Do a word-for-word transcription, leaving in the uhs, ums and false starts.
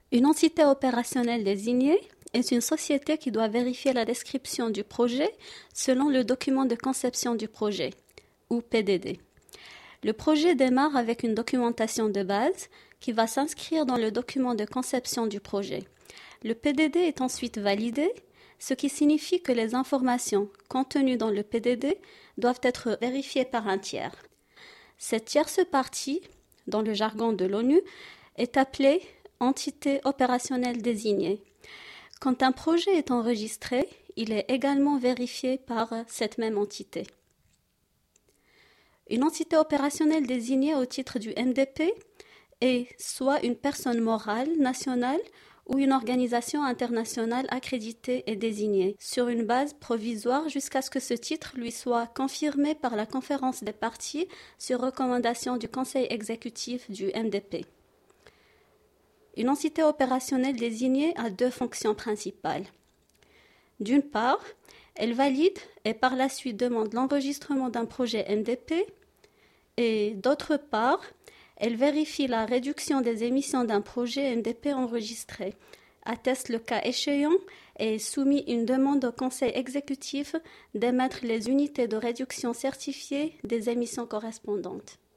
Une entité opérationnelle désignée est une société qui doit vérifier la description du projet selon le document de conception du projet, ou P D D. Le projet démarre avec une documentation de base qui va s'inscrire dans le document de conception du projet. Le P D D est ensuite validé, ce qui signifie que les informations contenues dans le P D D doivent être vérifiées par un tiers. Cette tierce partie, dans le jargon de l'ONU, est appelée entité opérationnelle désignée. Quand un projet est enregistré, il est également vérifié par cette même entité. Une entité opérationnelle désignée au titre du M D P est soit une personne morale nationale ou une organisation internationale accréditée et désignée, sur une base provisoire jusqu'à ce que ce titre lui soit confirmé par la conférence des parties sur recommandation du Conseil exécutif du M D P. Une entité opérationnelle désignée a deux fonctions principales. D'une part, elle valide et par la suite demande l'enregistrement d'un projet M D P et d'autre part, elle vérifie la réduction des émissions d'un projet M D P enregistré, atteste le cas échéant et soumet une demande au Conseil exécutif d'émettre les unités de réduction certifiées des émissions correspondantes.